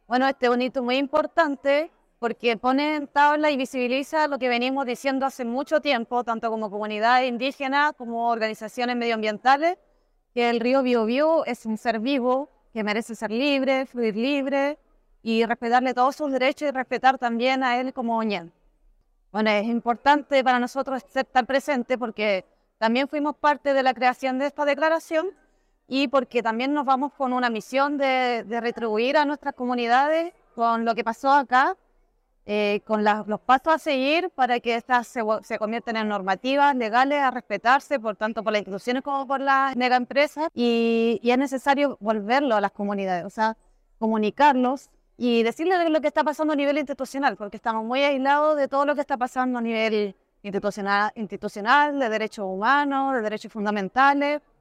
Bueno, este es un hito muy importante porque pone en tabla y visibiliza lo que venimos diciendo hace mucho tiempo, tanto como comunidades indígenas como organizaciones medioambientales, que el río Biobío es un ser vivo que merece ser libre, fluir libre y respetarle todos sus derechos y respetar también a él como ñen. Bueno, es importante para nosotros estar presente porque también fuimos parte de la creación de esta declaración y porque también nos vamos con una misión de retribuir a nuestras comunidades con lo que pasó acá, con los pasos a seguir para que estas se conviertan en normativas legales a respetarse, por tanto por las instituciones como por las megaempresas, y es necesario volverlo a las comunidades, o sea, comunicarlos y decirles lo que está pasando a nivel institucional, porque estamos muy aislados de todo lo que está pasando a nivel institucional de derechos humanos, de derechos fundamentales.